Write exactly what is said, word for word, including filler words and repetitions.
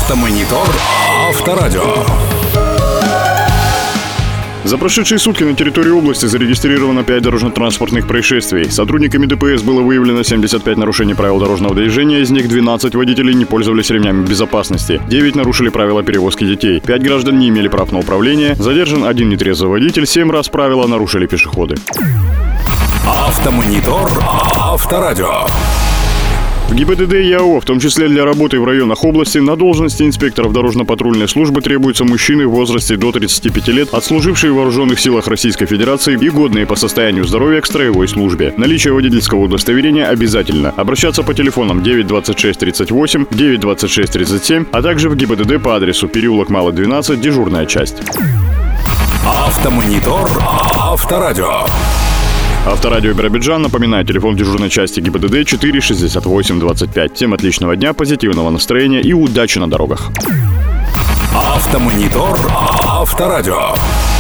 Автомонитор Авторадио. За прошедшие сутки на территории области зарегистрировано пять дорожно-транспортных происшествий. Сотрудниками ДПС было выявлено семьдесят пять нарушений правил дорожного движения, из них двенадцать водителей не пользовались ремнями безопасности, девять нарушили правила перевозки детей, пять граждан не имели прав на управление, задержан один нетрезвый водитель, семь раз правила нарушили пешеходы. Автомонитор Авторадио. В ГИБДД и ЯО, в том числе для работы в районах области, на должности инспекторов дорожно-патрульной службы требуются мужчины в возрасте до тридцати пяти лет, отслужившие в вооруженных силах Российской Федерации и годные по состоянию здоровья к строевой службе. Наличие водительского удостоверения обязательно. Обращаться по телефонам девять двадцать шесть тридцать восемь, девять двадцать шесть тридцать семь, а также в ГИБДД по адресу переулок Малый, двенадцать, дежурная часть. Автомонитор Авторадио. Авторадио Биробиджан. Напоминаю, телефон дежурной части ГИБДД четыре шестьдесят восемь двадцать пять. Всем отличного дня, позитивного настроения и удачи на дорогах. Автомонитор Авторадио.